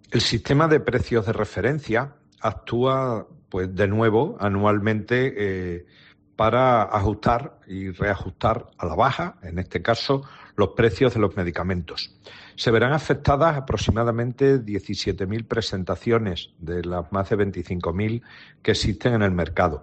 El sistema de precios de referencia actúa, pues, de nuevo, anualmente, para ajustar y reajustar a la baja, en este caso, los precios de los medicamentos. Se verán afectadas aproximadamente 17.000 presentaciones de las más de 25.000 que existen en el mercado.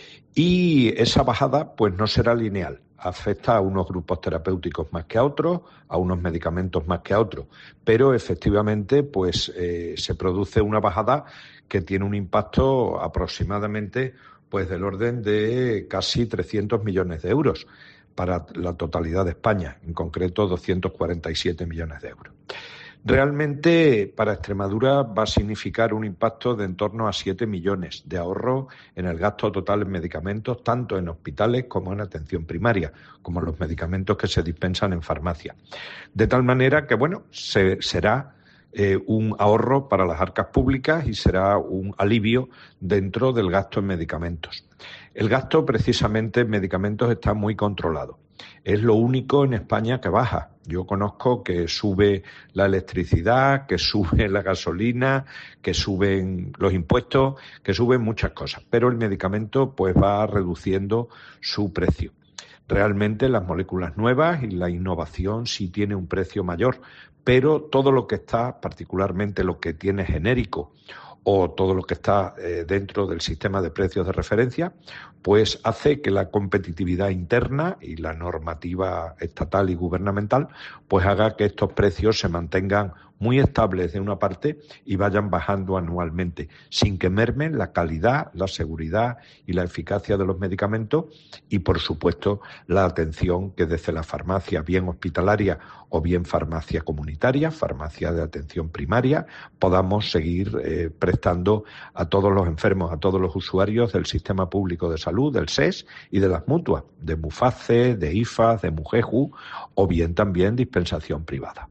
Y esa bajada, pues, no será lineal. Afecta a unos grupos terapéuticos más que a otros, a unos medicamentos más que a otros. Pero efectivamente, pues, se produce una bajada que tiene un impacto aproximadamente, pues, del orden de casi 300 millones de euros para la totalidad de España, en concreto 247 millones de euros. Realmente, para Extremadura va a significar un impacto de en torno a 7 millones de ahorro en el gasto total en medicamentos, tanto en hospitales como en atención primaria, como los medicamentos que se dispensan en farmacia. De tal manera que, bueno, será un ahorro para las arcas públicas y será un alivio dentro del gasto en medicamentos. El gasto, precisamente, en medicamentos está muy controlado. Es lo único en España que baja. Yo conozco que sube la electricidad, que sube la gasolina, que suben los impuestos, que suben muchas cosas, pero el medicamento, pues, va reduciendo su precio. Realmente las moléculas nuevas y la innovación sí tiene un precio mayor, pero todo lo que está, particularmente lo que tiene genérico o todo lo que está dentro del sistema de precios de referencia, pues hace que la competitividad interna y la normativa estatal y gubernamental pues haga que estos precios se mantengan muy estables de una parte y vayan bajando anualmente, sin que mermen la calidad, la seguridad y la eficacia de los medicamentos y, por supuesto, la atención que desde la farmacia, bien hospitalaria o bien farmacia comunitaria, farmacia de atención primaria, podamos seguir prestando a todos los enfermos, a todos los usuarios del sistema público de salud, del SES y de las mutuas, de MUFACE, de IFAS, de MUGEJU o bien también dispensación privada.